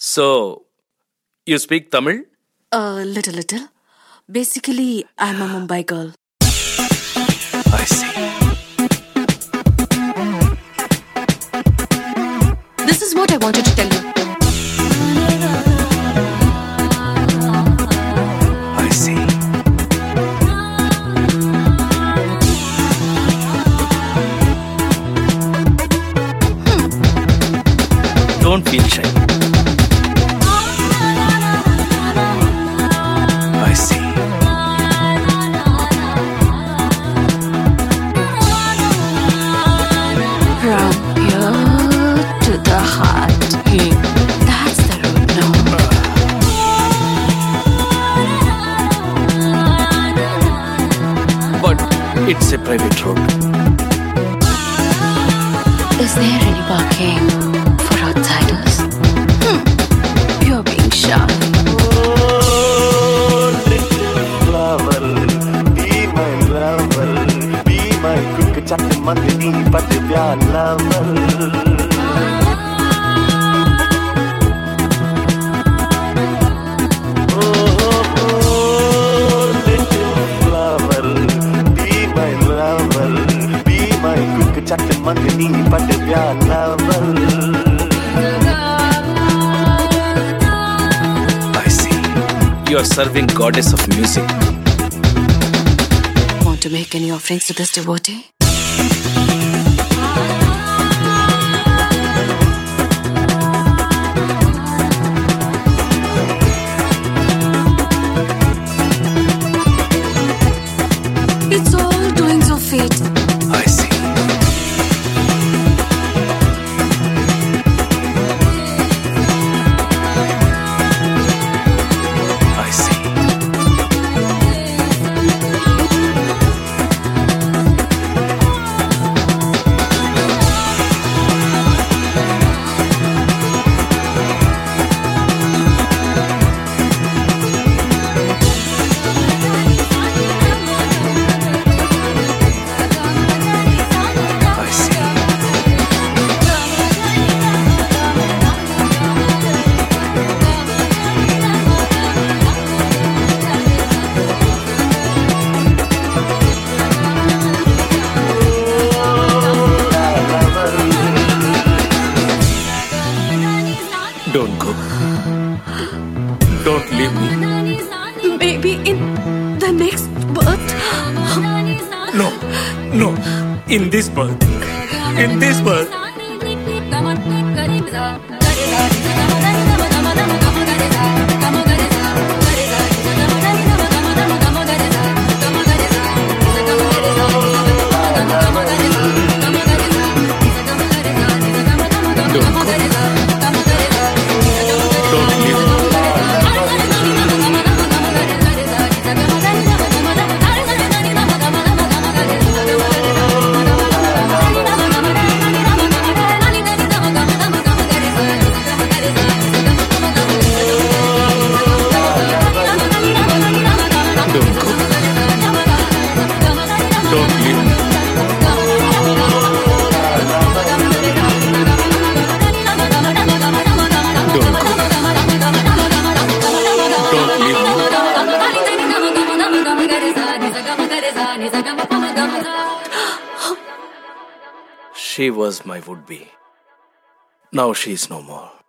So, you speak Tamil? A little. Basically, I'm a Mumbai girl. I see. This is what I wanted to tell you. I see. Don't feel shy. I see. From here to the heart. That's the road now. But it's a private road. Is there any parking for outsiders? You're being shy. I see. You are serving goddess of music. Want to make any offerings to this devotee? It's all doings of fate. I see. I see. I see. Don't go. Don't leave me. Maybe in the next birth. No. In this birth. In this birth. Don't go. Don't leave me. Don't go. Don't leave me. Don't go. Don't leave me. She was my would-be. Now she is no more.